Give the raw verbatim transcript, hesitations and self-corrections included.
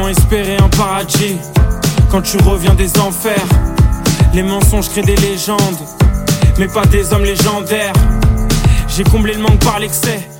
Comment espérer un paradis quand tu reviens des enfers? Les mensonges créent des légendes, mais pas des hommes légendaires. J'ai comblé le manque par l'excès.